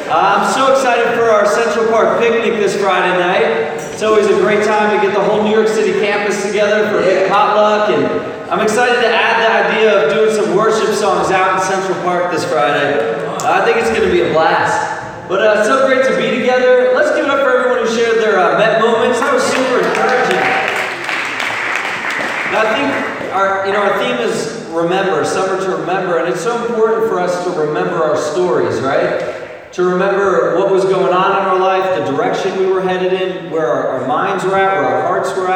I'm so excited for our Central Park picnic this Friday night. It's always a great time to get the whole New York City campus together for a big potluck, and I'm excited to add the idea of doing some worship songs out in Central Park this Friday. I think it's going to be a blast. But it's so great to be together. Let's give it up for everyone who shared their Met moments. That was super encouraging. Now, I think our theme is remember, summer to remember, and it's so important for us to remember our stories, right? To remember what was going on in our life, the direction we were headed in, where our minds were at, where our hearts were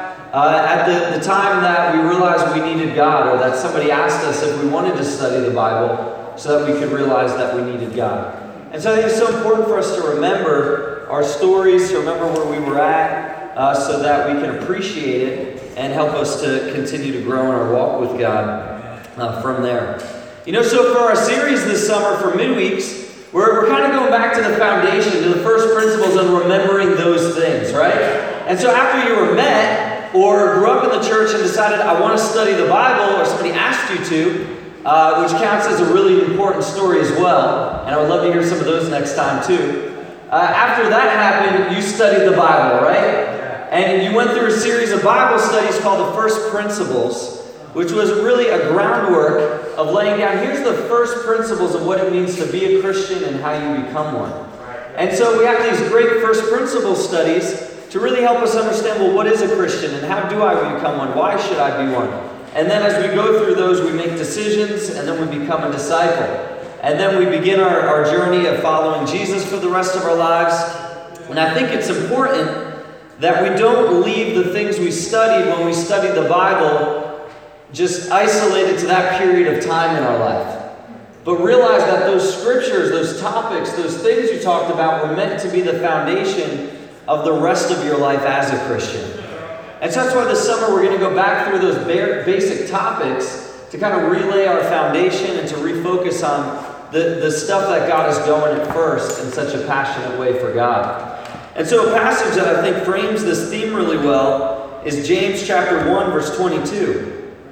at the time that we realized we needed God, or that somebody asked us if we wanted to study the Bible so that we could realize that we needed God. And so I think it's so important for us to remember our stories, to remember where we were at, so that we can appreciate it and help us to continue to grow in our walk with God from there. So for our series this summer for midweeks, we're kind of going back to the foundation, to the first principles and remembering those things, right? And so after you were met or grew up in the church and decided, I want to study the Bible, or somebody asked you to, which counts as a really important story as well, and I would love to hear some of those next time too. After that happened, you studied the Bible, right? And you went through a series of Bible studies called the First Principles, which was really a groundwork of laying down, here's the first principles of what it means to be a Christian and how you become one. And so we have these great first principles studies to really help us understand, well, what is a Christian and how do I become one? Why should I be one? And then as we go through those, we make decisions, and then we become a disciple. And then we begin our journey of following Jesus for the rest of our lives. And I think it's important that we don't leave the things we studied when we studied the Bible just isolated to that period of time in our life. But realize that those scriptures, those topics, those things you talked about were meant to be the foundation of the rest of your life as a Christian. And so that's why this summer we're going to go back through those basic topics to kind of relay our foundation and to refocus on the stuff that God is going at first in such a passionate way for God. And so a passage that I think frames this theme really well is James chapter 1, verse 22.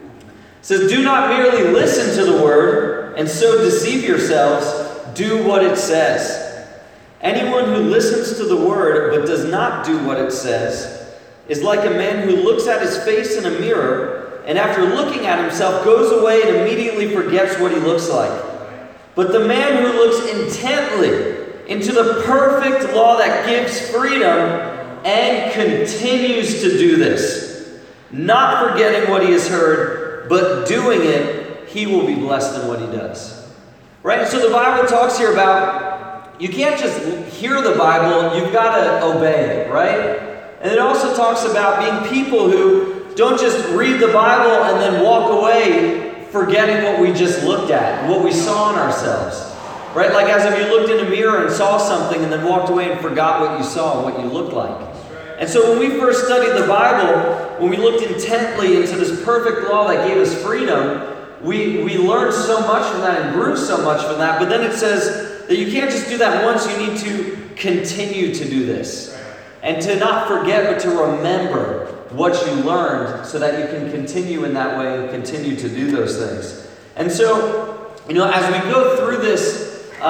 It says, do not merely listen to the word and so deceive yourselves, do what it says. Anyone who listens to the word but does not do what it says is like a man who looks at his face in a mirror and after looking at himself goes away and immediately forgets what he looks like. But the man who looks intently into the perfect law that gives freedom and continues to do this, not forgetting what he has heard, but doing it, he will be blessed in what he does. Right? So the Bible talks here about, you can't just hear the Bible, you've got to obey it, right? And it also talks about being people who don't just read the Bible and then walk away forgetting what we just looked at, what we saw in ourselves. Right? Like as if you looked in a mirror and saw something and then walked away and forgot what you saw and what you looked like. And so when we first studied the Bible, when we looked intently into this perfect law that gave us freedom, we learned so much from that and grew so much from that. But then it says that you can't just do that once, you need to continue to do this. And to not forget, but to remember what you learned so that you can continue in that way and continue to do those things. And so, as we go through this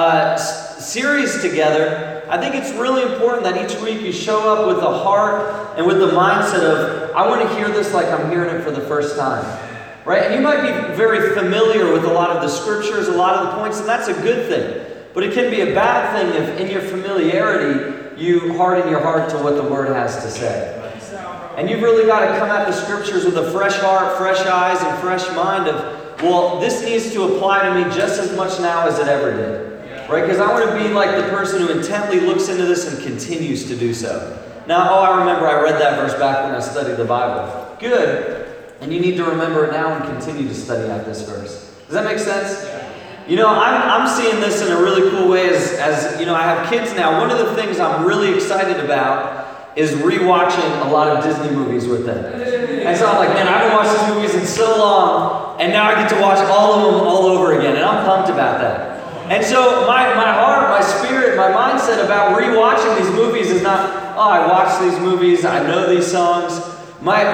series together, I think it's really important that each week you show up with a heart and with the mindset of, I want to hear this like I'm hearing it for the first time. Right? And you might be very familiar with a lot of the scriptures, a lot of the points, and that's a good thing. But it can be a bad thing if in your familiarity you harden your heart to what the Word has to say. And you've really got to come at the scriptures with a fresh heart, fresh eyes, and fresh mind of, well, this needs to apply to me just as much now as it ever did. Right? Because I want to be like the person who intently looks into this and continues to do so. Now, I remember I read that verse back when I studied the Bible. Good. And you need to remember it now and continue to study out this verse. Does that make sense? I'm seeing this in a really cool way as I have kids now. One of the things I'm really excited about is rewatching a lot of Disney movies with them. And so I'm like, man, I haven't watched these movies in so long, and now I get to watch all of them all over again, and I'm pumped about that. And so my heart, my spirit, my mindset about rewatching these movies is not, I watched these movies, I know these songs. My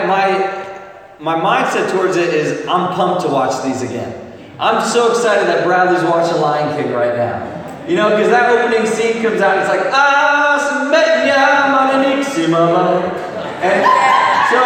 mindset towards it is, I'm pumped to watch these again. I'm so excited that Bradley's watching Lion King right now. You know, because that opening scene comes out, it's like, and so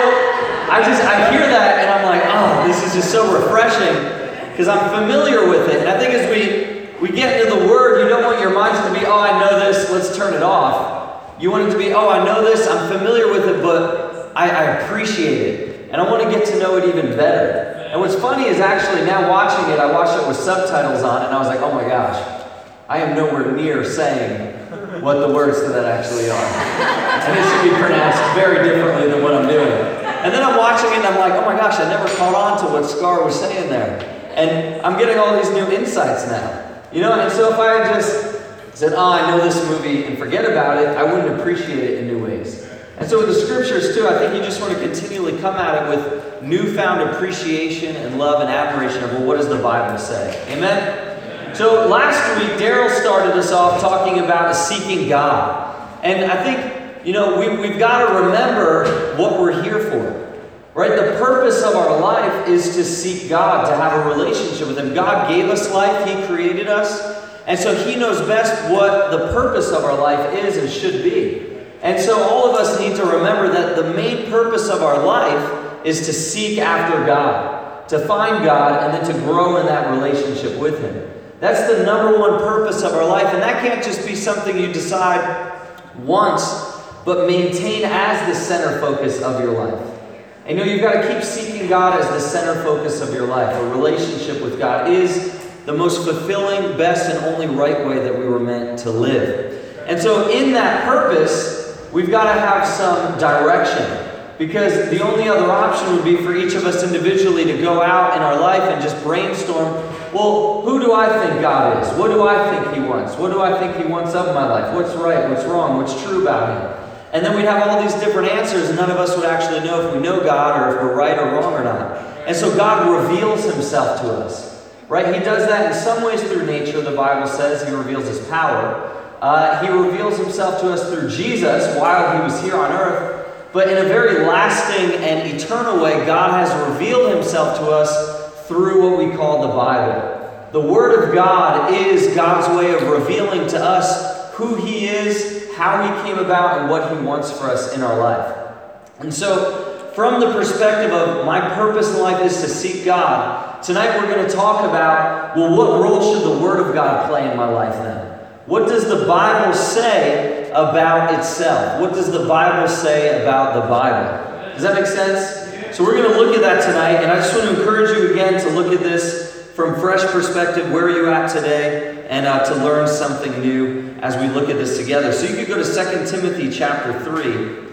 I hear that and I'm like, oh, this is just so refreshing because I'm familiar with it. And I think as we get into the Word, you don't want your minds to be, oh, I know this, let's turn it off. You want it to be, oh, I know this, I'm familiar with it, but I appreciate it. And I want to get to know it even better. And what's funny is actually now watching it, I watched it with subtitles on, and I was like, oh my gosh, I am nowhere near saying what the words to that actually are. And it should be pronounced very differently than what I'm doing. And then I'm watching it and I'm like, oh my gosh, I never caught on to what Scar was saying there. And I'm getting all these new insights now. You know, and so if I had just said, oh, I know this movie and forget about it, I wouldn't appreciate it in new ways. And so with the scriptures too, I think you just want to continually come at it with newfound appreciation and love and admiration of, well, what does the Bible say? Amen? So last week, Daryl started us off talking about seeking God. And I think, you know, we've got to remember what we're here for. Right? The purpose of our life is to seek God, to have a relationship with Him. God gave us life. He created us. And so He knows best what the purpose of our life is and should be. And so all of us need to remember that the main purpose of our life is to seek after God, to find God, and then to grow in that relationship with Him. That's the number one purpose of our life. And that can't just be something you decide once, but maintain as the center focus of your life. And you know, you've got to keep seeking God as the center focus of your life. A relationship with God is the most fulfilling, best, and only right way that we were meant to live. And so in that purpose, we've got to have some direction. Because the only other option would be for each of us individually to go out in our life and just brainstorm, well, who do I think God is? What do I think He wants? What do I think He wants of my life? What's right? What's wrong? What's true about Him? And then we'd have all these different answers, and none of us would actually know if we know God or if we're right or wrong or not. And so God reveals Himself to us, right? He does that in some ways through nature. The Bible says He reveals His power. He reveals Himself to us through Jesus while He was here on earth. But in a very lasting and eternal way, God has revealed Himself to us through what we call the Bible. The Word of God is God's way of revealing to us who He is, how He came about, and what He wants for us in our life. And so, from the perspective of my purpose in life is to seek God, tonight we're going to talk about, well, what role should the Word of God play in my life then? What does the Bible say about itself? What does the Bible say about the Bible? Does that make sense? So we're going to look at that tonight, and I just want to encourage you again to look at this from fresh perspective. Where are you at today? And to learn something new as we look at this together. So you could go to 2 Timothy chapter 3,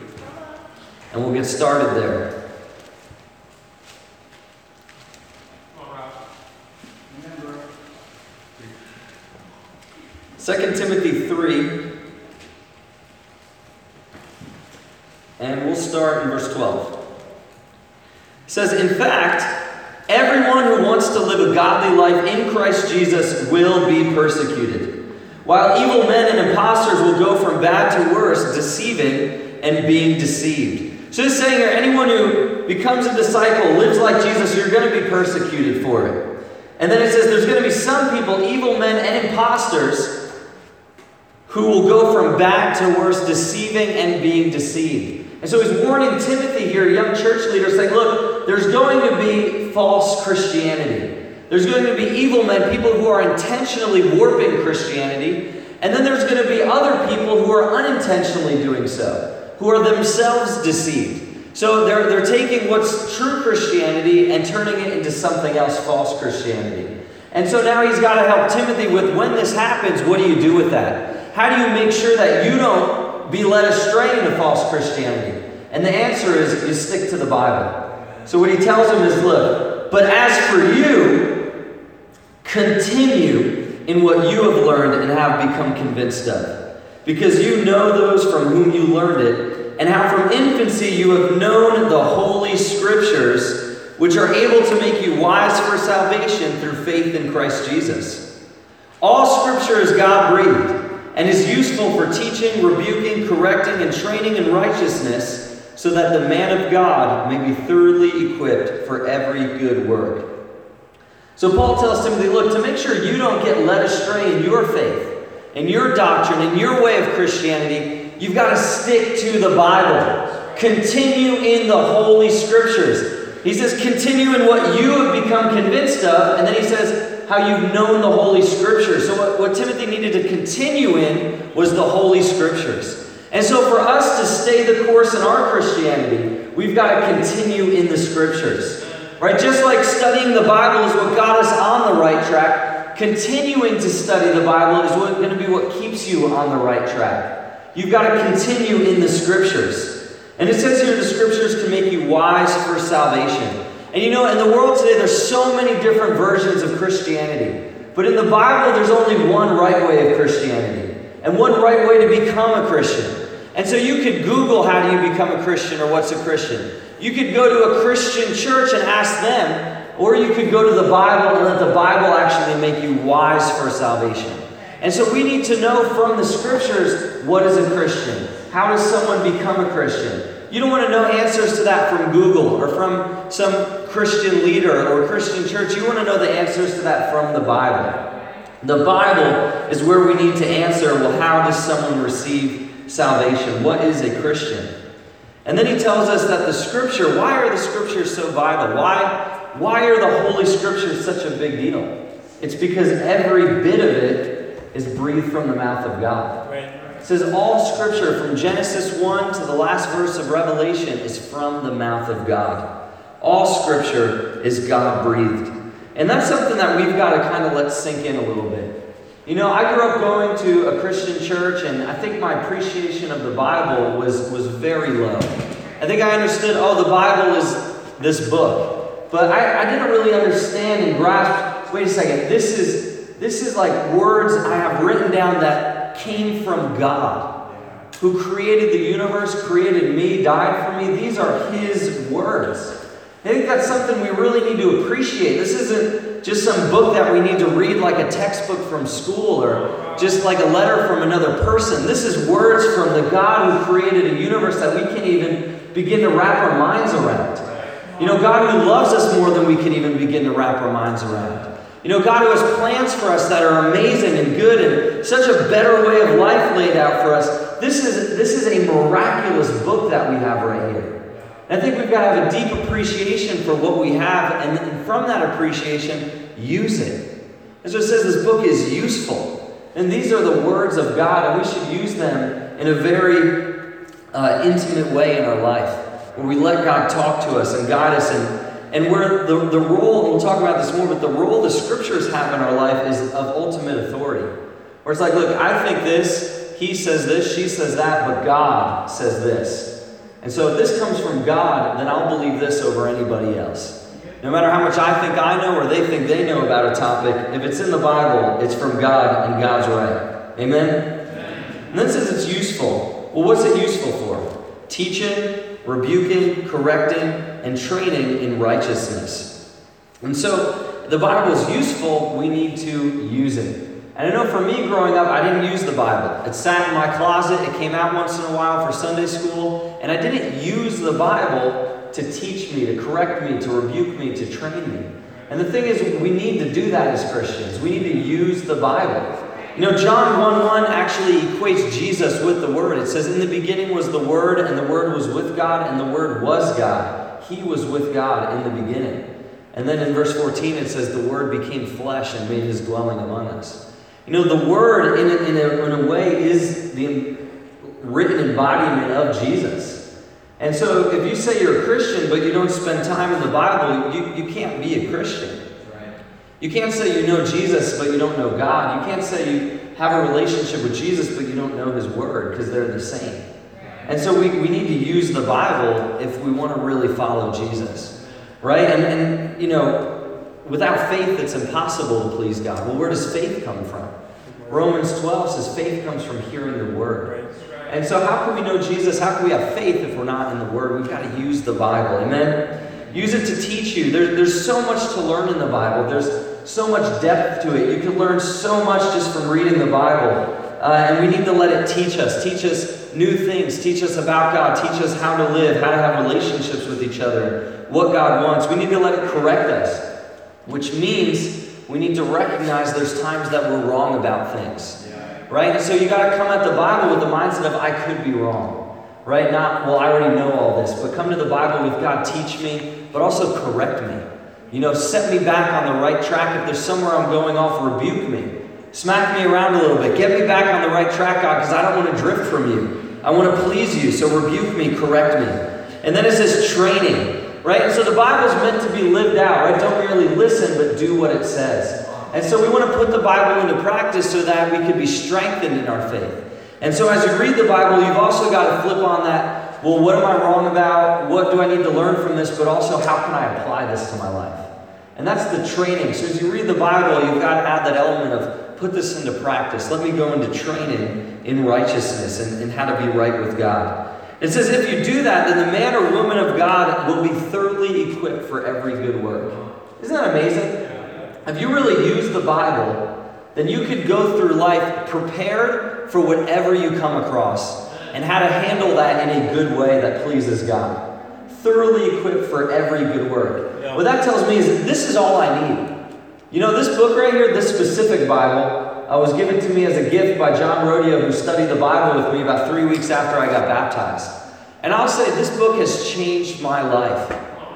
and we'll get started there. 2 Timothy 3, and we'll start in verse 12. It says, in fact, everyone who wants to live a godly life in Christ Jesus will be persecuted, while evil men and impostors will go from bad to worse, deceiving and being deceived. So it's saying here, anyone who becomes a disciple, lives like Jesus, you're going to be persecuted for it. And then it says there's going to be some people, evil men and impostors, who will go from bad to worse, deceiving and being deceived. And so he's warning Timothy here, young church leader, saying, look, there's going to be false Christianity. There's going to be evil men, people who are intentionally warping Christianity. And then there's going to be other people who are unintentionally doing so, who are themselves deceived. So they're taking what's true Christianity and turning it into something else, false Christianity. And so now he's got to help Timothy with, when this happens, what do you do with that? How do you make sure that you don't be led astray into false Christianity? And the answer is you stick to the Bible. So what he tells him is, look, but as for you, continue in what you have learned and have become convinced of. Because you know those from whom you learned it, and how from infancy you have known the Holy Scriptures, which are able to make you wise for salvation through faith in Christ Jesus. All Scripture is God-breathed, and is useful for teaching, rebuking, correcting, and training in righteousness, so that the man of God may be thoroughly equipped for every good work. So Paul tells Timothy, look, to make sure you don't get led astray in your faith, in your doctrine, in your way of Christianity, you've got to stick to the Bible. Continue in the Holy Scriptures. He says, continue in what you have become convinced of, and then he says, how you've known the Holy Scriptures. So what Timothy needed to continue in was the Holy Scriptures. And so for us to stay the course in our Christianity, we've got to continue in the Scriptures. Right? Just like studying the Bible is what got us on the right track, continuing to study the Bible is going to be what keeps you on the right track. You've got to continue in the Scriptures. And it says here the Scriptures can make you wise for salvation. And you know, in the world today, there's so many different versions of Christianity. But in the Bible, there's only one right way of Christianity. And one right way to become a Christian. And so you could Google how do you become a Christian or what's a Christian. You could go to a Christian church and ask them. Or you could go to the Bible and let the Bible actually make you wise for salvation. And so we need to know from the Scriptures, what is a Christian? How does someone become a Christian? You don't want to know answers to that from Google or from some Christian leader or Christian church. You want to know the answers to that from the Bible. The Bible is where we need to answer, well, how does someone receive salvation? What is a Christian? And then he tells us that the Scripture, why are the Scriptures so vital? Why are the Holy Scriptures such a big deal? It's because every bit of it is breathed from the mouth of God. It says all Scripture from Genesis 1 to the last verse of Revelation is from the mouth of God. All Scripture is God-breathed. And that's something that we've got to kind of let sink in a little bit. You know, I grew up going to a Christian church, and I think my appreciation of the Bible was very low. I think I understood, the Bible is this book. But I didn't really understand and grasp, wait a second, this is like words I have written down that came from God, who created the universe, created me, died for me. These are His words. I think that's something we really need to appreciate. This isn't just some book that we need to read like a textbook from school or just like a letter from another person. This is words from the God who created a universe that we can't even begin to wrap our minds around. You know, God who loves us more than we can even begin to wrap our minds around. You know, God who has plans for us that are amazing and good and such a better way of life laid out for us. This is a miraculous book that we have right here. And I think we've got to have a deep appreciation for what we have, and from that appreciation, use it. As it says, this book is useful. And these are the words of God, and we should use them in a very intimate way in our life, where we let God talk to us and guide us, and where the role, and we'll talk about this more, but the role the Scriptures have in our life is of ultimate authority. Where it's like, look, I think this, he says this, she says that, but God says this. And so if this comes from God, then I'll believe this over anybody else. No matter how much I think I know or they think they know about a topic, if it's in the Bible, it's from God and God's right. Amen? And then it says it's useful. Well, what's it useful for? Teaching, rebuking, correcting, and training in righteousness. And so the Bible is useful, we need to use it. And I know for me growing up, I didn't use the Bible. It sat in my closet, it came out once in a while for Sunday school, and I didn't use the Bible to teach me, to correct me, to rebuke me, to train me. And the thing is, we need to do that as Christians. We need to use the Bible. You know, John 1:1 actually equates Jesus with the Word. It says, in the beginning was the Word, and the Word was with God, and the Word was God. He was with God in the beginning. And then in verse 14 it says, the Word became flesh and made His dwelling among us. You know, the Word in a way is the written embodiment of Jesus. And so if you say you're a Christian but you don't spend time in the Bible, you can't be a Christian. You can't say you know Jesus but you don't know God. You can't say you have a relationship with Jesus but you don't know His Word, because they're the same. And so we need to use the Bible if we want to really follow Jesus. Right? And you know, without faith, it's impossible to please God. Well, where does faith come from? Romans 12 says faith comes from hearing the Word. And so how can we know Jesus? How can we have faith if we're not in the Word? We've got to use the Bible. Amen? Use it to teach you. There's so much to learn in the Bible. There's so much depth to it. You can learn so much just from reading the Bible. And we need to let it teach us. Teach us new things. Teach us about God. Teach us how to live, how to have relationships with each other, what God wants. We need to let it correct us, which means we need to recognize there's times that we're wrong about things. right? And so you got to come at the Bible with the mindset of, I could be wrong, right? Not, well, I already know all this, but come to the Bible with, God, teach me, but also correct me. Set me back on the right track. If there's somewhere I'm going off, rebuke me. Smack me around a little bit. Get me back on the right track, God, because I don't want to drift from you. I want to please you, so rebuke me, correct me. And then it says training, right? And so the Bible's meant to be lived out, right? Don't merely listen, but do what it says. And so we want to put the Bible into practice so that we can be strengthened in our faith. And so as you read the Bible, you've also got to flip on that, well, what am I wrong about? What do I need to learn from this? But also, how can I apply this to my life? And that's the training. So as you read the Bible, you've got to add that element of put this into practice. Let me go into training in righteousness and how to be right with God. It says if you do that, then the man or woman of God will be thoroughly equipped for every good work. Isn't that amazing? If you really use the Bible, then you could go through life prepared for whatever you come across and how to handle that in a good way that pleases God. Thoroughly equipped for every good work. What that tells me is that this is all I need. This book right here, this specific Bible, was given to me as a gift by John Rodio, who studied the Bible with me about 3 weeks after I got baptized. And I'll say this book has changed my life.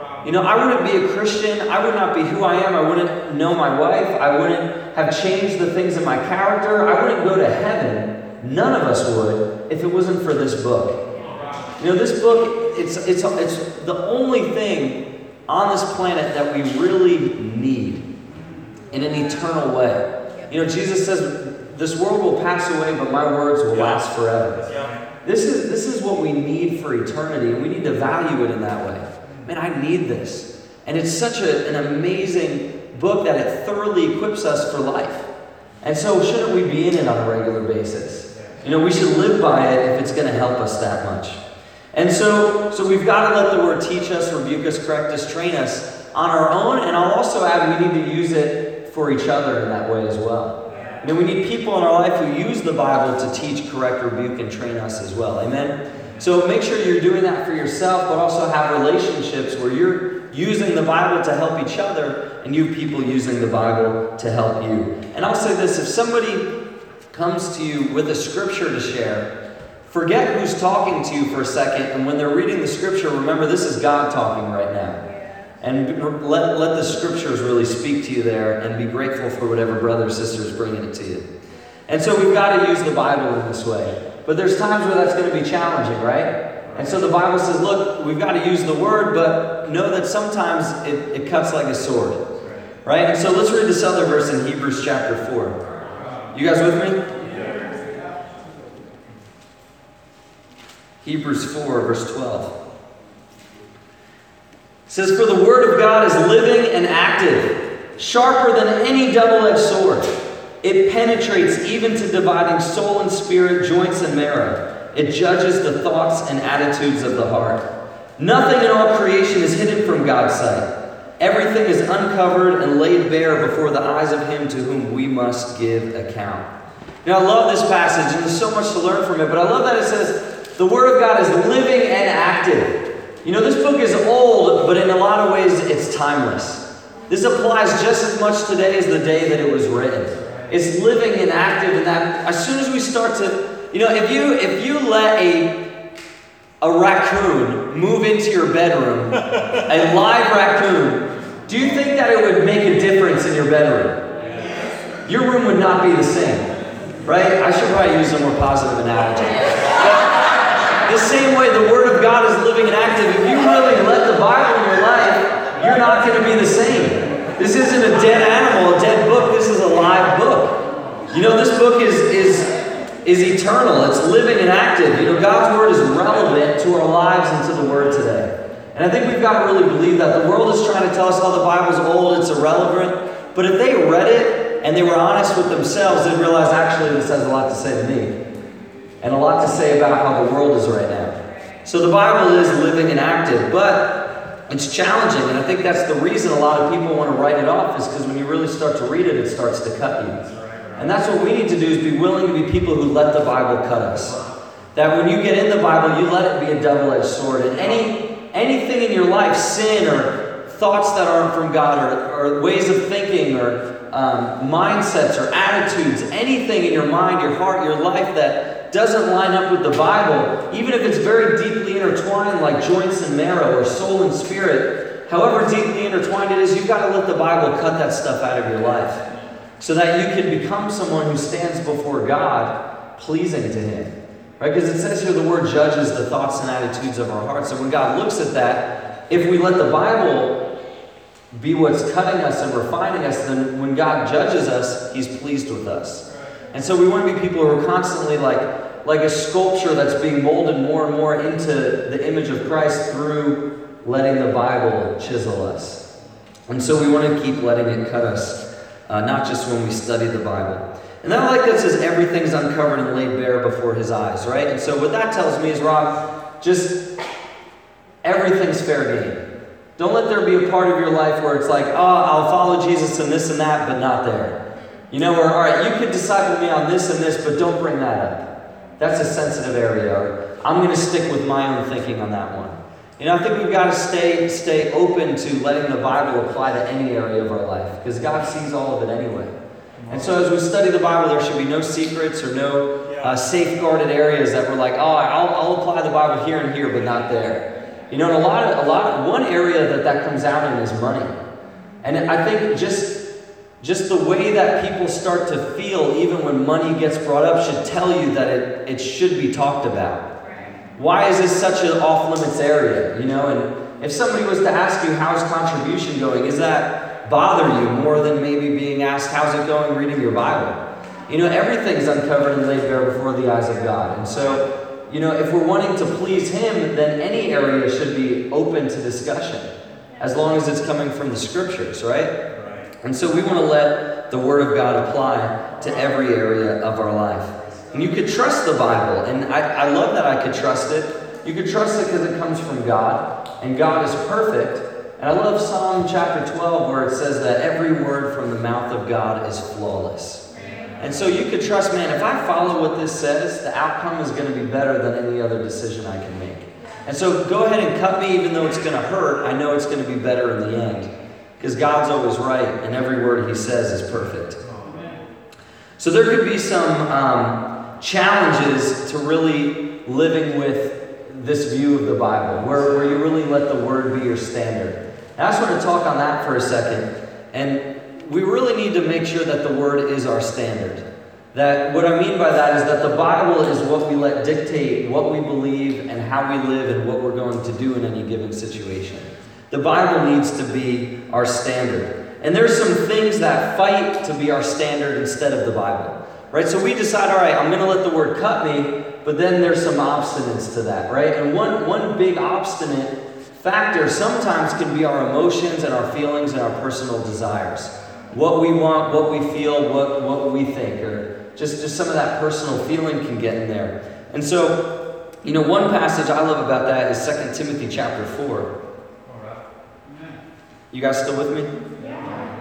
I wouldn't be a Christian. I would not be who I am. I wouldn't know my wife. I wouldn't have changed the things in my character. I wouldn't go to heaven. None of us would if it wasn't for this book. This book, it's the only thing on this planet that we really need in an eternal way. Jesus says, this world will pass away, but my words will last forever. This is what we need for eternity, and we need to value it in that way. Man, I need this. And it's such an amazing book that it thoroughly equips us for life. And so shouldn't we be in it on a regular basis? We should live by it if it's going to help us that much. And so we've got to let the Word teach us, rebuke us, correct us, train us on our own. And I'll also add we need to use it for each other in that way as well. We need people in our life who use the Bible to teach, correct, rebuke, and train us as well. Amen? So make sure you're doing that for yourself, but also have relationships where you're using the Bible to help each other and you people using the Bible to help you. And I'll say this, if somebody comes to you with a scripture to share, forget who's talking to you for a second, and when they're reading the scripture, remember this is God talking right now. And let the scriptures really speak to you there, and be grateful for whatever brother or sister is bringing it to you. And so we've got to use the Bible in this way. But there's times where that's going to be challenging, right? And so the Bible says, look, we've got to use the Word, but know that sometimes it cuts like a sword. Right? And so let's read this other verse in Hebrews chapter 4. You guys with me? Hebrews 4, verse 12. It says, for the Word of God is living and active, sharper than any double-edged sword. It penetrates even to dividing soul and spirit, joints and marrow. It judges the thoughts and attitudes of the heart. Nothing in all creation is hidden from God's sight. Everything is uncovered and laid bare before the eyes of Him to whom we must give account. Now, I love this passage, and there's so much to learn from it, but I love that it says, the Word of God is living and active. This book is old, but in a lot of ways, it's timeless. This applies just as much today as the day that it was written. It's living and active, and that as soon as we start to, if you let a raccoon move into your bedroom, a live raccoon, do you think that it would make a difference in your bedroom? Yes. Your room would not be the same, right? I should probably use a more positive analogy. The same way the Word of God is living and active, if you really let the Bible in your life, you're not going to be the same. This isn't a dead animal, a dead book. This is a live book. This book is eternal. It's living and active. God's Word is relevant to our lives and to the Word today. And I think we've got to really believe that. The world is trying to tell us how the Bible's old, it's irrelevant. But if they read it and they were honest with themselves, they'd realize actually this has a lot to say to me. And a lot to say about how the world is right now. So the Bible is living and active, but it's challenging, and I think that's the reason a lot of people want to write it off, is because when you really start to read it, it starts to cut you. And that's what we need to do, is be willing to be people who let the Bible cut us. That when you get in the Bible, you let it be a double-edged sword. And anything in your life, sin or thoughts that aren't from God, or ways of thinking, or mindsets or attitudes, anything in your mind, your heart, your life that doesn't line up with the Bible, even if it's very deeply intertwined like joints and marrow or soul and spirit, however deeply intertwined it is, you've got to let the Bible cut that stuff out of your life so that you can become someone who stands before God pleasing to Him. Right? Because it says here the Word judges the thoughts and attitudes of our hearts. So when God looks at that, if we let the Bible be what's cutting us and refining us, then when God judges us, He's pleased with us. And so we want to be people who are constantly like a sculpture that's being molded more and more into the image of Christ through letting the Bible chisel us. And so we want to keep letting it cut us, not just when we study the Bible. And then I like that it says everything's uncovered and laid bare before His eyes, right? And so what that tells me is, Rob, just everything's fair game. Don't let there be a part of your life where it's like, oh, I'll follow Jesus in this and that, but not there. You know, or all right, you could disciple me on this and this, but don't bring that up. That's a sensitive area. Or I'm going to stick with my own thinking on that one. You know, I think we've got to stay open to letting the Bible apply to any area of our life, because God sees all of it anyway. And so as we study the Bible, there should be no secrets or no safeguarded areas that we're like, oh, I'll apply the Bible here and here, but not there. You know, and one area that comes out in is money. And I think just the way that people start to feel even when money gets brought up should tell you that it should be talked about. Why is this such an off-limits area? You know, and if somebody was to ask you, how's contribution going, does that bother you more than maybe being asked, how's it going reading your Bible? You know, everything's uncovered and laid bare before the eyes of God. And so, you know, if we're wanting to please Him, then any area should be open to discussion, as long as it's coming from the Scriptures, right? And so we want to let the Word of God apply to every area of our life. And you could trust the Bible, and I love that I could trust it. You could trust it because it comes from God, and God is perfect. And I love Psalm chapter 12, where it says that every word from the mouth of God is flawless. And so you could trust, man, if I follow what this says, the outcome is going to be better than any other decision I can make. And so go ahead and cut me, even though it's going to hurt. I know it's going to be better in the end, because God's always right, and every word He says is perfect. So there could be some challenges to really living with this view of the Bible, where you really let the Word be your standard. And I just want to talk on that for a second. And we really need to make sure that the Word is our standard. That what I mean by that is that the Bible is what we let dictate what we believe and how we live and what we're going to do in any given situation. The Bible needs to be our standard. And there's some things that fight to be our standard instead of the Bible. Right? So we decide, all right, I'm going to let the Word cut me, but then there's some obstinance to that, right? And one big obstinate factor sometimes can be our emotions and our feelings and our personal desires. What we want, what we feel, what we think, or just some of that personal feeling can get in there. And so, you know, one passage I love about that is 2 Timothy chapter 4. All right. You guys still with me? Yeah.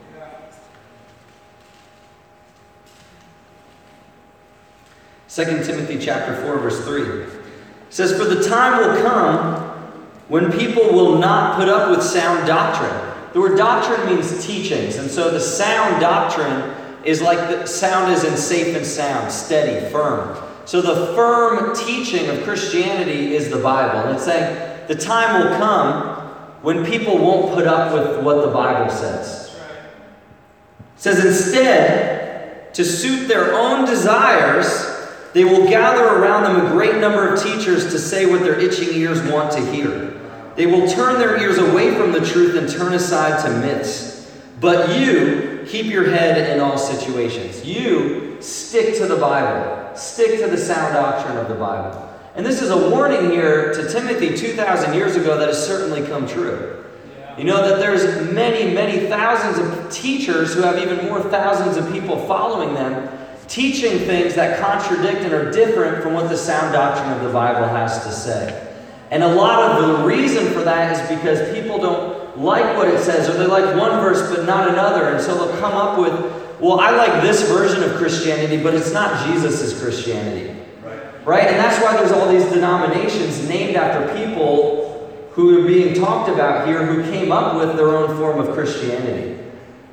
2 Timothy chapter 4, verse 3. It says, "For the time will come when people will not put up with sound doctrine." The word doctrine means teachings. And so the sound doctrine is like the sound is in safe and sound, steady, firm. So the firm teaching of Christianity is the Bible. And it's saying the time will come when people won't put up with what the Bible says. It says instead, to suit their own desires, they will gather around them a great number of teachers to say what their itching ears want to hear. They will turn their ears away from the truth and turn aside to myths. But you keep your head in all situations. You stick to the Bible. Stick to the sound doctrine of the Bible. And this is a warning here to Timothy 2,000 years ago that has certainly come true. You know that there's many, many thousands of teachers who have even more thousands of people following them, teaching things that contradict and are different from what the sound doctrine of the Bible has to say. And a lot of the reason for that is because people don't like what it says, or they like one verse but not another. And so they'll come up with, well, I like this version of Christianity, but it's not Jesus' Christianity. Right? And that's why there's all these denominations named after people who are being talked about here who came up with their own form of Christianity.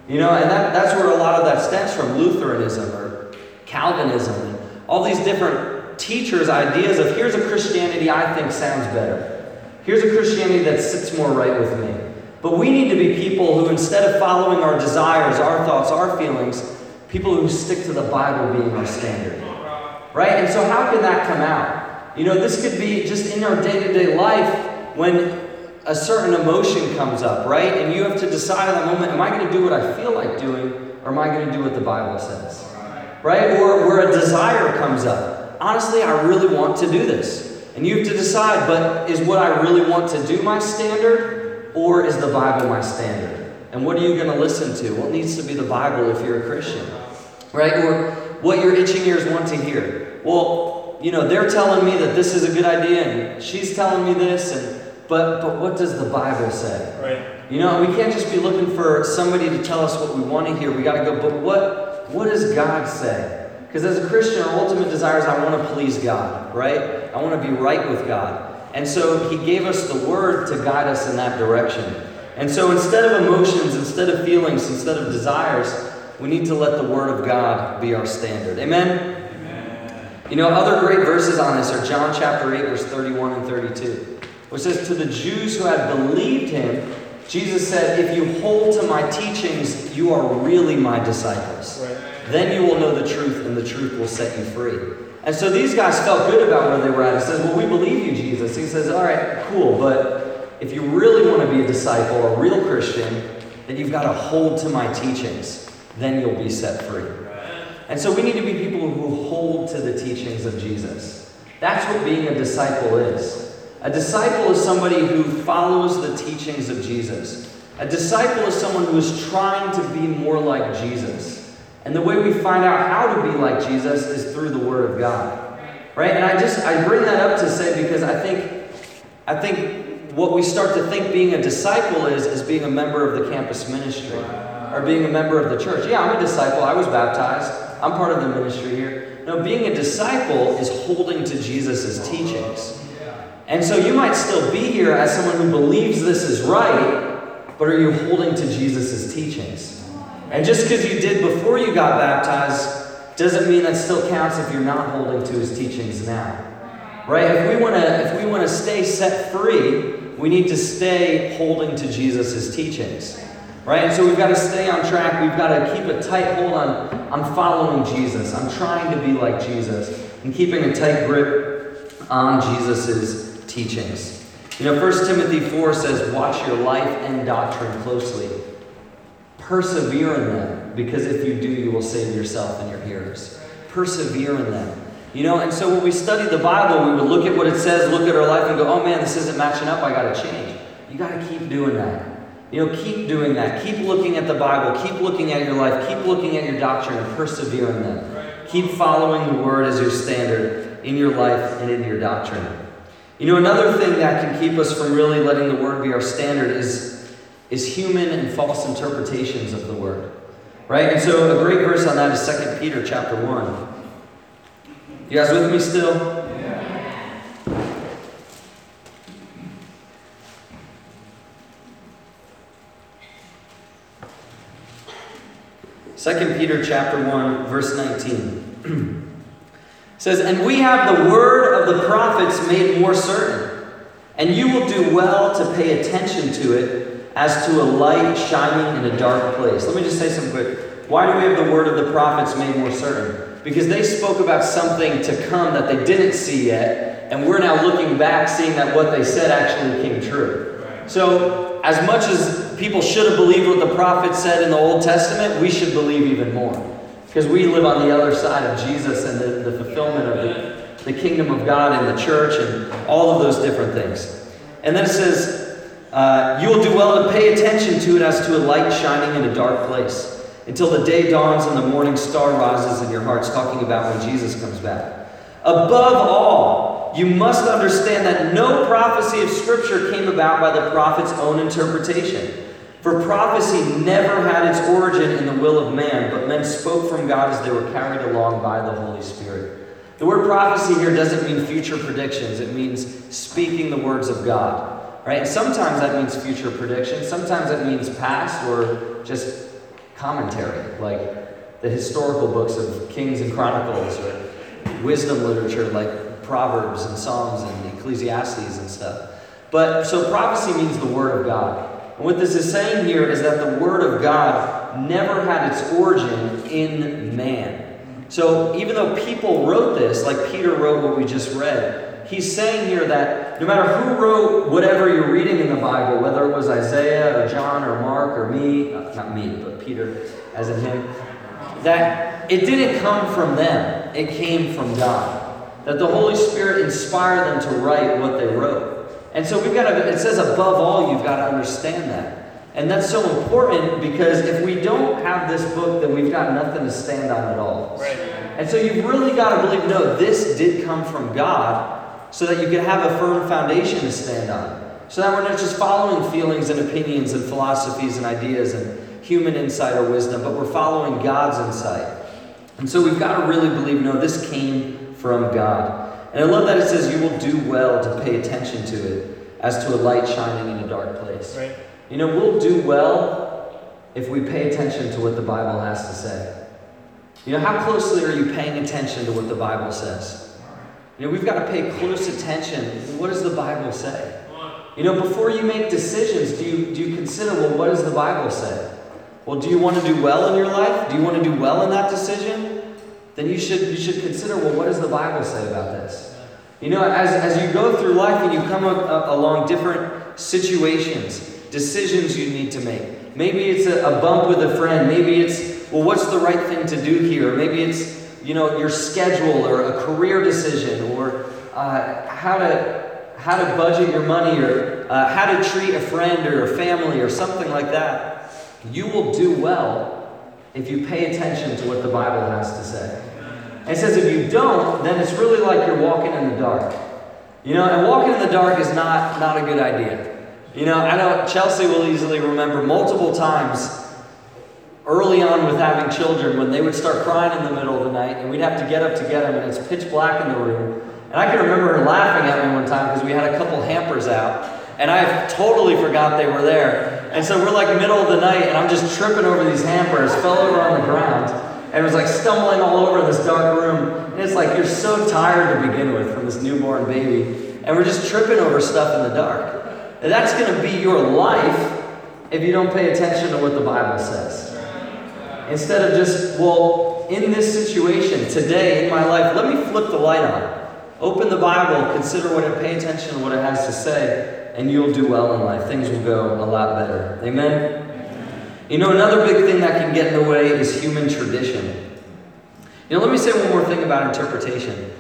You know, and that's where a lot of that stems from, Lutheranism or Calvinism, and all these different teachers' ideas of here's a Christianity I think sounds better. Here's a Christianity that sits more right with me. But we need to be people who, instead of following our desires, our thoughts, our feelings, people who stick to the Bible being our standard. Right? And so how can that come out? You know, this could be just in our day-to-day life when a certain emotion comes up, right? And you have to decide at that moment, am I going to do what I feel like doing, or am I going to do what the Bible says? Right? Or where a desire comes up. Honestly, I really want to do this. And you have to decide, but is what I really want to do my standard, or is the Bible my standard? And what are you going to listen to? Well, it needs to be the Bible if you're a Christian. Right? Or what your itching ears want to hear. Well, you know, they're telling me that this is a good idea, and she's telling me this, but what does the Bible say? Right. You know, we can't just be looking for somebody to tell us what we want to hear. We got to go, but what does God say? Because as a Christian, our ultimate desire is I want to please God, right? I want to be right with God. And so He gave us the Word to guide us in that direction. And so instead of emotions, instead of feelings, instead of desires, we need to let the Word of God be our standard. Amen? You know, other great verses on this are John chapter 8, verse 31 and 32, which says, to the Jews who had believed Him, Jesus said, if you hold to my teachings, you are really my disciples. Right. Then you will know the truth, and the truth will set you free. And so these guys felt good about where they were at. He says, well, we believe you, Jesus. He says, all right, cool, but if you really want to be a disciple, a real Christian, then you've got to hold to my teachings. Then you'll be set free. And so we need to be people who hold to the teachings of Jesus. That's what being a disciple is. A disciple is somebody who follows the teachings of Jesus. A disciple is someone who is trying to be more like Jesus. And the way we find out how to be like Jesus is through the Word of God. Right? And I bring that up to say because I think what we start to think being a disciple is being a member of the campus ministry. Or being a member of the church. Yeah, I'm a disciple. I was baptized. I'm part of the ministry here. No, being a disciple is holding to Jesus' teachings. And so you might still be here as someone who believes this is right, but are you holding to Jesus' teachings? And just because you did before you got baptized doesn't mean that still counts if you're not holding to His teachings now. Right? If we want to stay set free, we need to stay holding to Jesus' teachings. Right? And so we've got to stay on track. We've got to keep a tight hold on, I'm following Jesus. I'm trying to be like Jesus. And keeping a tight grip on Jesus' teachings. You know, 1 Timothy 4 says, watch your life and doctrine closely. Persevere in them, because if you do, you will save yourself and your hearers. Persevere in them. You know, and so when we study the Bible, we would look at what it says, look at our life and go, oh man, this isn't matching up, I got to change. You got to keep doing that. You know, keep doing that. Keep looking at the Bible. Keep looking at your life. Keep looking at your doctrine and persevere in them. Keep following the Word as your standard in your life and in your doctrine. You know, another thing that can keep us from really letting the Word be our standard is human and false interpretations of the Word. Right? And so a great verse on that is 2 Peter chapter 1. You guys with me still? 2 Peter chapter 1, verse 19. Says, and we have the word of the prophets made more certain, and you will do well to pay attention to it as to a light shining in a dark place. Let me just say something quick. Why do we have the word of the prophets made more certain? Because they spoke about something to come that they didn't see yet, and we're now looking back seeing that what they said actually came true. So, as much as people should have believed what the prophets said in the Old Testament, we should believe even more. Because we live on the other side of Jesus and the fulfillment of the kingdom of God and the church and all of those different things. And then it says, you will do well to pay attention to it as to a light shining in a dark place, until the day dawns and the morning star rises in your hearts, talking about when Jesus comes back. Above all, you must understand that no prophecy of Scripture came about by the prophet's own interpretation. For prophecy never had its origin in the will of man, but men spoke from God as they were carried along by the Holy Spirit. The word prophecy here doesn't mean future predictions. It means speaking the words of God. Right? And sometimes that means future predictions. Sometimes that means past or just commentary, like the historical books of Kings and Chronicles, or wisdom literature like Proverbs and Psalms and Ecclesiastes and stuff. But so prophecy means the Word of God. And what this is saying here is that the Word of God never had its origin in man. So even though people wrote this, like Peter wrote what we just read, he's saying here that no matter who wrote whatever you're reading in the Bible, whether it was Isaiah or John or Mark or me, not me, but Peter as in him, that it didn't come from them, it came from God. That the Holy Spirit inspired them to write what they wrote. And so we've got to, it says above all, you've got to understand that. And that's so important because if we don't have this book, then we've got nothing to stand on at all. Right. And so you've really got to believe, no, this did come from God so that you can have a firm foundation to stand on. So that we're not just following feelings and opinions and philosophies and ideas and human insight or wisdom, but we're following God's insight. And so we've got to really believe, no, this came from God. And I love that it says you will do well to pay attention to it as to a light shining in a dark place. Right. You know, we'll do well if we pay attention to what the Bible has to say. You know, how closely are you paying attention to what the Bible says? You know, we've got to pay close attention. What does the Bible say? You know, before you make decisions, do you consider, well, what does the Bible say? Well, do you want to do well in your life? Do you want to do well in that decision? Then you should consider, well, what does the Bible say about this? You know, as you go through life and you come along different situations, decisions you need to make. Maybe it's a bump with a friend. Maybe it's, well, what's the right thing to do here? Maybe it's, you know, your schedule or a career decision or how to budget your money or how to treat a friend or a family or something like that. You will do well if you pay attention to what the Bible has to say. And it says if you don't, then it's really like you're walking in the dark. You know, and walking in the dark is not a good idea. You know, I know Chelsea will easily remember multiple times early on with having children when they would start crying in the middle of the night and we'd have to get up to get them and it's pitch black in the room. And I can remember her laughing at me one time because we had a couple hampers out and I totally forgot they were there. And so we're like middle of the night and I'm just tripping over these hampers, fell over on the ground and was like stumbling all over this dark room. And it's like you're so tired to begin with from this newborn baby and we're just tripping over stuff in the dark. And that's going to be your life if you don't pay attention to what the Bible says. Instead of just, well, in this situation, today, in my life, let me flip the light on. Open the Bible, consider what it, pay attention to what it has to say, and you'll do well in life. Things will go a lot better. Amen? You know, another big thing that can get in the way is human tradition. You know, let me say one more thing about interpretation.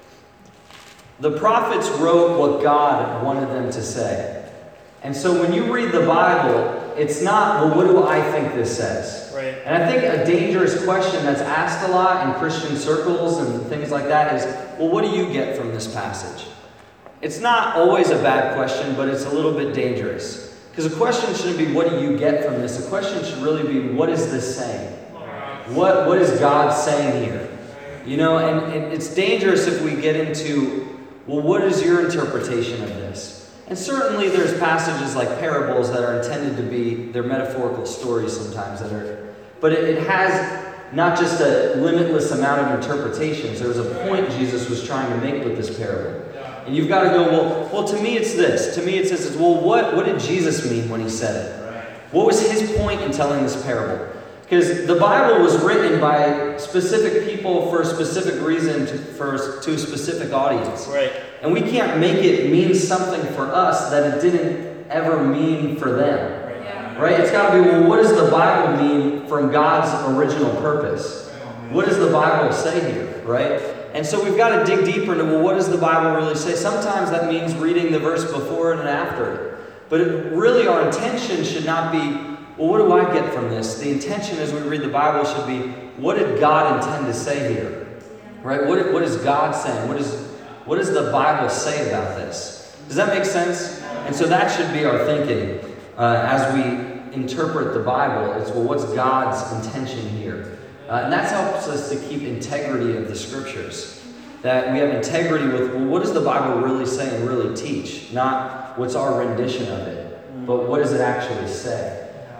The prophets wrote what God wanted them to say. And so when you read the Bible, it's not, well, what do I think this says? Right. And I think a dangerous question that's asked a lot in Christian circles and things like that is, well, what do you get from this passage? It's not always a bad question, but it's a little bit dangerous. Because a question shouldn't be, what do you get from this? A question should really be, what is this saying? What is God saying here? You know, and it's dangerous if we get into, well, what is your interpretation of this? And certainly there's passages like parables that are intended to be, they're metaphorical stories sometimes that are, but it has not just a limitless amount of interpretations. There was a point Jesus was trying to make with this parable. And you've got to go, well, to me it's this. To me it's this. Well, what did Jesus mean when he said it? What was his point in telling this parable? Because the Bible was written by specific people for a specific reason to a specific audience. Right. And we can't make it mean something for us that it didn't ever mean for them. Right? It's got to be, well, what does the Bible mean from God's original purpose? What does the Bible say here? Right? And so we've got to dig deeper into, well, what does the Bible really say? Sometimes that means reading the verse before it and after it. But really our intention should not be, well, what do I get from this? The intention as we read the Bible should be, what did God intend to say here? Right? What is God saying? What does the Bible say about this? Does that make sense? And so that should be our thinking as we interpret the Bible. It's, well, what's God's intention here? And that helps us to keep integrity of the Scriptures. That we have integrity with, well, what does the Bible really say and really teach? Not what's our rendition of it, but what does it actually say?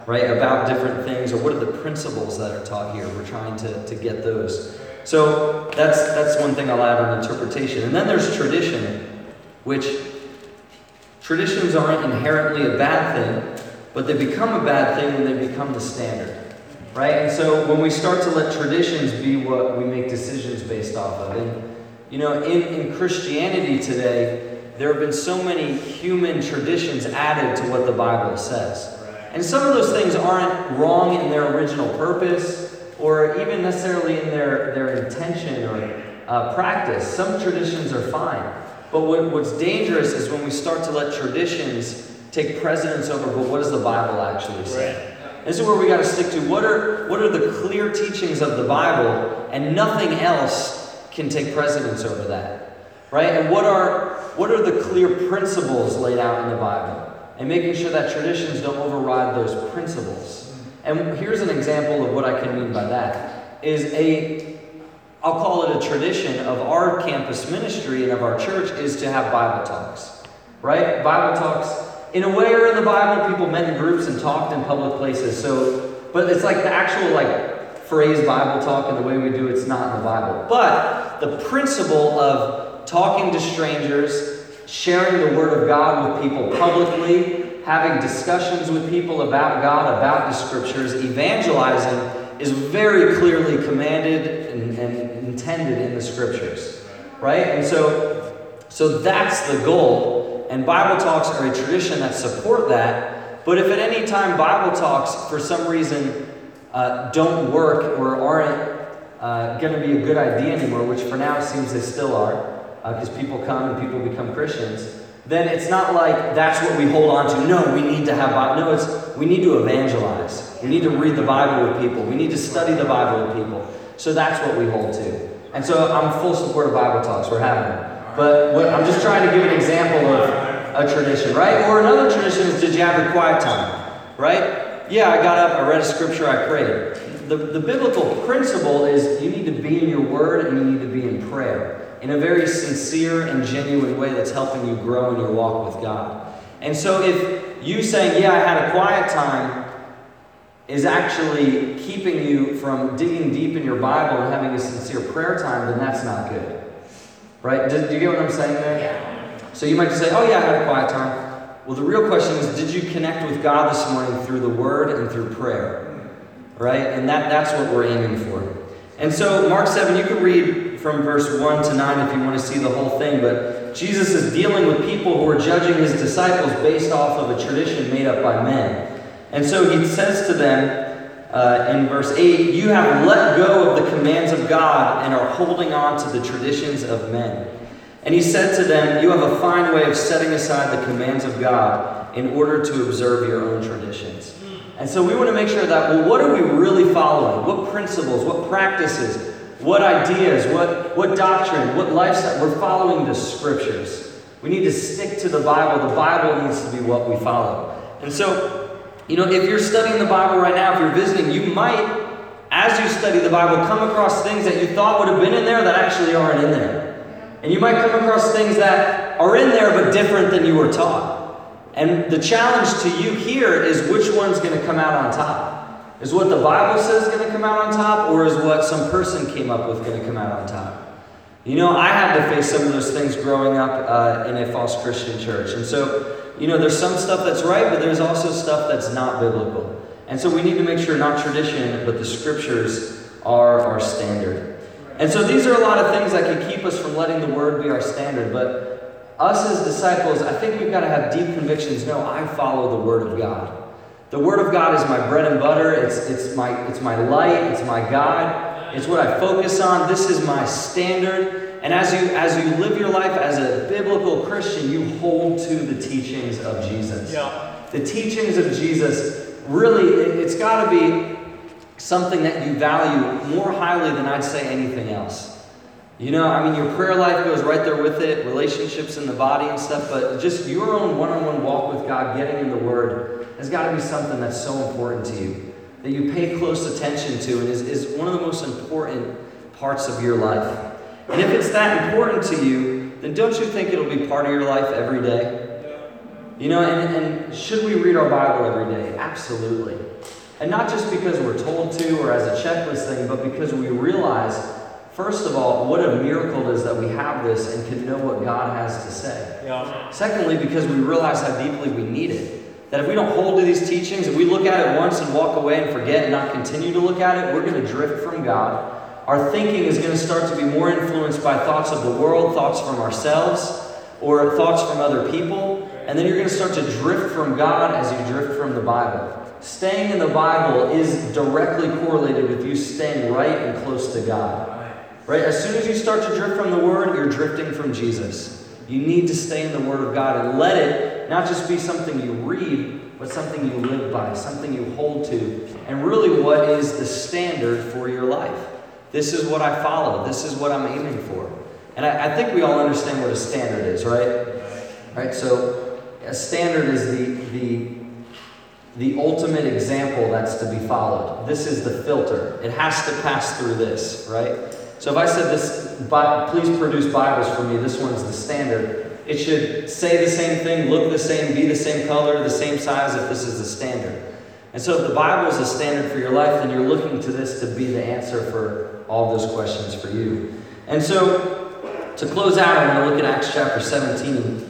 right, about different things, or what are the principles that are taught here? We're trying to get those. So that's one thing I'll add on interpretation. And then there's tradition, which traditions aren't inherently a bad thing, but they become a bad thing when they become the standard. Right? And so when we start to let traditions be what we make decisions based off of, and in Christianity today, there have been so many human traditions added to what the Bible says. And some of those things aren't wrong in their original purpose, or even necessarily in their intention or practice. Some traditions are fine. But what's dangerous is when we start to let traditions take precedence over, but what does the Bible actually say? Right. This is where we got to stick to what are the clear teachings of the Bible, and nothing else can take precedence over that, right? And what are the clear principles laid out in the Bible, and making sure that traditions don't override those principles. And here's an example of what I can mean by that. I'll call it a tradition of our campus ministry and of our church is to have Bible talks, right? Bible talks. In a way, or in the Bible, people met in groups and talked in public places. But it's like the actual phrase Bible talk and the way we do it's not in the Bible. But the principle of talking to strangers, sharing the Word of God with people publicly, having discussions with people about God, about the Scriptures, evangelizing is very clearly commanded and intended in the Scriptures, right? And so that's the goal. And Bible talks are a tradition that support that. But if at any time Bible talks, for some reason, don't work or aren't going to be a good idea anymore, which for now it seems they still are, because people come and people become Christians, then it's not like that's what we hold on to. No, we need to have Bible. No, we need to evangelize. We need to read the Bible with people. We need to study the Bible with people. So that's what we hold to. And so I'm full support of Bible talks. We're having them. But I'm just trying to give an example of a tradition, right? Or another tradition is, did you have your quiet time, right? Yeah, I got up, I read a scripture, I prayed. The biblical principle is you need to be in your word and you need to be in prayer in a very sincere and genuine way that's helping you grow in your walk with God. And so if you saying, yeah, I had a quiet time, is actually keeping you from digging deep in your Bible and having a sincere prayer time, then that's not good. Right? Do you get what I'm saying there? Yeah. So you might just say, oh yeah, I had a quiet time. Well, the real question is, did you connect with God this morning through the Word and through prayer? Right? And that's what we're aiming for. And so Mark 7, you can read from verse 1 to 9 if you want to see the whole thing, but Jesus is dealing with people who are judging his disciples based off of a tradition made up by men. And so he says to them, in verse 8, you have let go of the commands of God and are holding on to the traditions of men. And he said to them, you have a fine way of setting aside the commands of God in order to observe your own traditions. And so we want to make sure that, well, what are we really following? What principles, what practices, what ideas, what doctrine, what lifestyle? We're following the Scriptures. We need to stick to the Bible. The Bible needs to be what we follow. And so, if you're studying the Bible right now, if you're visiting, you might, as you study the Bible, come across things that you thought would have been in there that actually aren't in there. And you might come across things that are in there but different than you were taught. And the challenge to you here is which one's going to come out on top. Is what the Bible says going to come out on top, or is what some person came up with going to come out on top? I had to face some of those things growing up in a false Christian church. And so, there's some stuff that's right, but there's also stuff that's not biblical. And so we need to make sure not tradition, but the Scriptures are our standard. And so these are a lot of things that can keep us from letting the Word be our standard. But us as disciples, I think we've got to have deep convictions. No, I follow the Word of God. The Word of God is my bread and butter. It's my light. It's my guide. It's what I focus on. This is my standard. And as you live your life as a biblical Christian, you hold to the teachings of Jesus. Yeah. The teachings of Jesus, really, it's got to be something that you value more highly than I'd say anything else. Your prayer life goes right there with it, relationships in the body and stuff, but just your own one-on-one walk with God, getting in the Word, has got to be something that's so important to you, that you pay close attention to, and is one of the most important parts of your life. And if it's that important to you, then don't you think it'll be part of your life every day? And should we read our Bible every day? Absolutely. And not just because we're told to or as a checklist thing, but because we realize, first of all, what a miracle it is that we have this and can know what God has to say. Yeah. Secondly, because we realize how deeply we need it. That if we don't hold to these teachings, if we look at it once and walk away and forget and not continue to look at it, we're going to drift from God. Our thinking is going to start to be more influenced by thoughts of the world, thoughts from ourselves, or thoughts from other people. And then you're going to start to drift from God as you drift from the Bible. Staying in the Bible is directly correlated with you staying right and close to God. Right? As soon as you start to drift from the Word, you're drifting from Jesus. You need to stay in the Word of God and let it not just be something you read, but something you live by, something you hold to, and really what is the standard for your life. This is what I follow. This is what I'm aiming for. And I think we all understand what a standard is, right? Right? So a standard is the ultimate example that's to be followed. This is the filter. It has to pass through this, right? So if I said this, please produce Bibles for me, this one's the standard. It should say the same thing, look the same, be the same color, the same size if this is the standard. And so if the Bible is a standard for your life, then you're looking to this to be the answer for all those questions for you. And so to close out, I want to look at Acts chapter 17.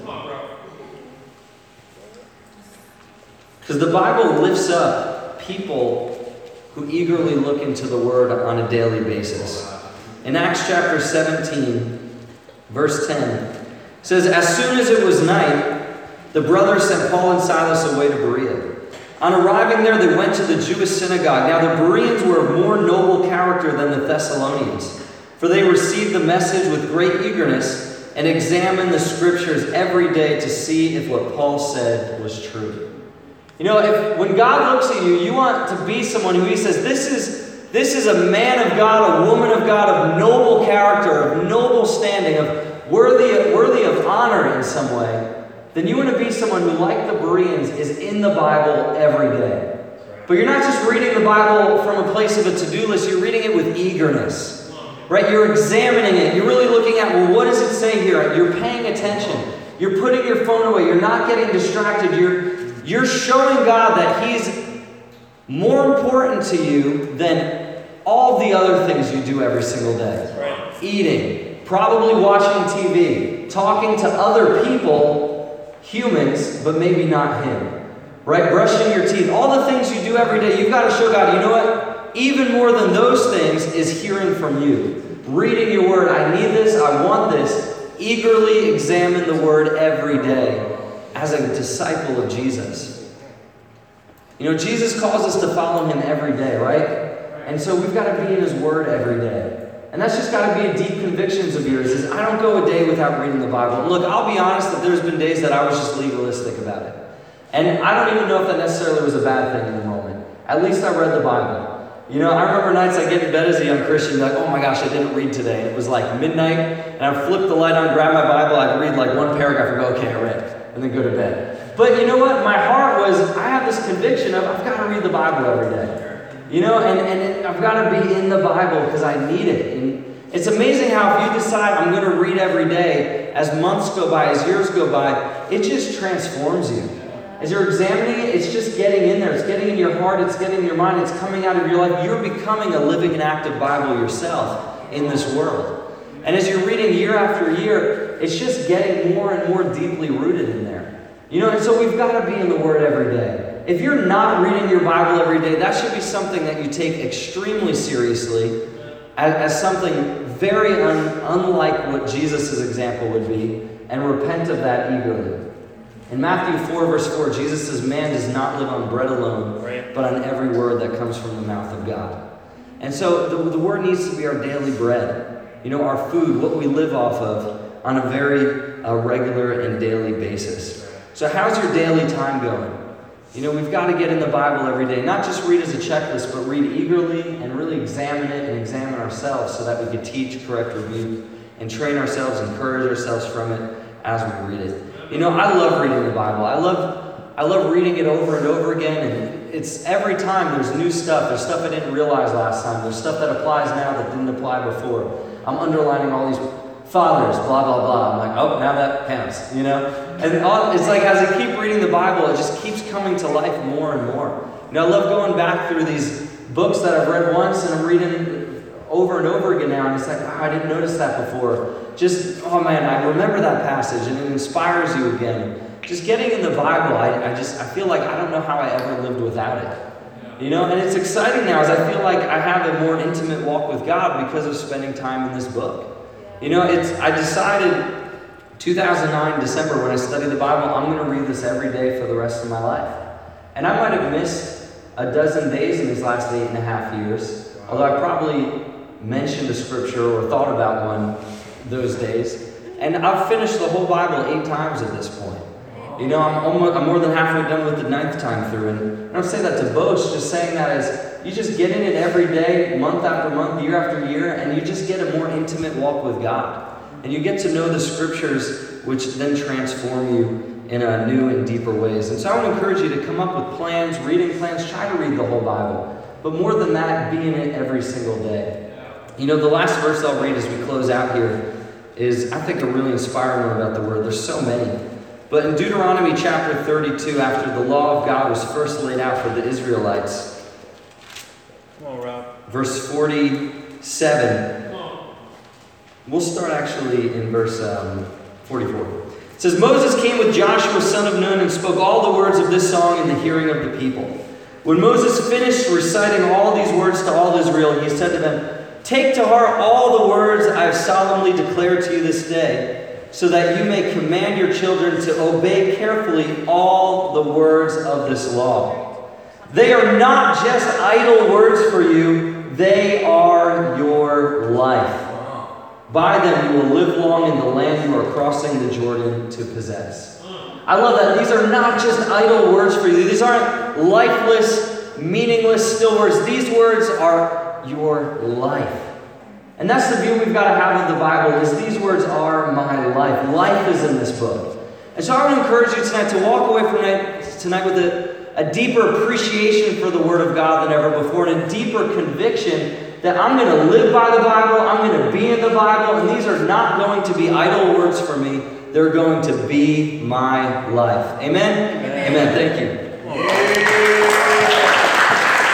Because the Bible lifts up people who eagerly look into the Word on a daily basis. In Acts chapter 17, verse 10, it says, "As soon as it was night, the brothers sent Paul and Silas away to Berea. On arriving there, they went to the Jewish synagogue. Now the Bereans were of more noble character than the Thessalonians, for they received the message with great eagerness and examined the Scriptures every day to see if what Paul said was true." When God looks at you, you want to be someone who He says, this is a man of God, a woman of God, of noble character, of noble standing, of worthy of honor in some way. Then you want to be someone who, like the Bereans, is in the Bible every day. But you're not just reading the Bible from a place of a to-do list, you're reading it with eagerness. Right? You're examining it. You're really looking at, well, what does it say here? You're paying attention. You're putting your phone away. You're not getting distracted. You're showing God that He's more important to you than all the other things you do every single day. Right. Eating, probably watching TV, talking to other people, humans, but maybe not Him. Right? Brushing your teeth, all the things you do every day, you've got to show God, you know what? Even more than those things is hearing from you. Reading your Word. I need this. I want this. Eagerly examine the Word every day as a disciple of Jesus. Jesus calls us to follow Him every day, right? And so we've got to be in His Word every day. And that's just got to be a deep convictions of yours, is I don't go a day without reading the Bible. Look, I'll be honest that there's been days that I was just legalistic about it. And I don't even know if that necessarily was a bad thing in the moment. At least I read the Bible. I remember nights I get in bed as a young Christian, like, oh my gosh, I didn't read today. And it was like midnight, and I flipped the light on, grab my Bible, I'd read like one paragraph and go, okay, I read, and then go to bed. But you know what? My heart was, I have this conviction of, I've got to read the Bible every day. And I've got to be in the Bible because I need it. And it's amazing how if you decide I'm going to read every day, as months go by, as years go by, it just transforms you. As you're examining it, it's just getting in there. It's getting in your heart. It's getting in your mind. It's coming out of your life. You're becoming a living and active Bible yourself in this world. And as you're reading year after year, it's just getting more and more deeply rooted in there. And so we've got to be in the Word every day. If you're not reading your Bible every day, that should be something that you take extremely seriously as something very unlike what Jesus' example would be, and repent of that eagerly. In Matthew 4, verse 4, Jesus says, "Man does not live on bread alone, but on every word that comes from the mouth of God." And so the Word needs to be our daily bread. Our food, what we live off of on a very regular and daily basis. So how's your daily time going? We've got to get in the Bible every day. Not just read as a checklist, but read eagerly and really examine it and examine ourselves so that we can teach, correct, rebuke, and train ourselves, encourage ourselves from it as we read it. I love reading the Bible. I love reading it over and over again, and it's every time there's new stuff. There's stuff I didn't realize last time. There's stuff that applies now that didn't apply before. I'm underlining all these fathers, blah, blah, blah. I'm like, oh, now that counts, you know? And it's like as I keep reading the Bible, it just keeps coming to life more and more. You know, I love going back through these books that I've read once and I'm reading over and over again now, and it's like, wow, I didn't notice that before. Just, oh man, I remember that passage, and it inspires you again. Just getting in the Bible, I feel like I don't know how I ever lived without it. You know, and it's exciting now as I feel like I have a more intimate walk with God because of spending time in this book. You know, I decided 2009, December, when I studied the Bible, I'm going to read this every day for the rest of my life. And I might have missed a dozen days in these last 8.5 years, although I probably mentioned a scripture or thought about one those days. And I've finished the whole Bible 8 times at this point. You know, I'm more than halfway done with the 9th time through. And I don't say that to boast, just saying that as you just get in it every day, month after month, year after year, and you just get a more intimate walk with God. And you get to know the scriptures, which then transform you in a new and deeper ways. And so I would encourage you to come up with plans, reading plans, try to read the whole Bible. But more than that, be in it every single day. You know, the last verse I'll read as we close out here is, I think, a really inspiring one about the Word. There's so many. But in Deuteronomy chapter 32, after the law of God was first laid out for the Israelites, come on, Rob. Verse 47, we'll start actually in verse 44. It says, Moses came with Joshua son of Nun and spoke all the words of this song in the hearing of the people. When Moses finished reciting all these words to all Israel, he said to them, take to heart all the words I have solemnly declared to you this day, so that you may command your children to obey carefully all the words of this law. They are not just idle words for you, they are your life. By them you will live long in the land you are crossing the Jordan to possess. I love that. These are not just idle words for you. These aren't lifeless, meaningless, still words. These words are your life. And that's the view we've got to have of the Bible, is these words are my life. Life is in this book. And so I want to encourage you tonight to walk away from tonight with a deeper appreciation for the Word of God than ever before, and a deeper conviction that I'm going to live by the Bible, I'm going to be in the Bible, and these are not going to be idle words for me. They're going to be my life. Amen? Amen. Thank you.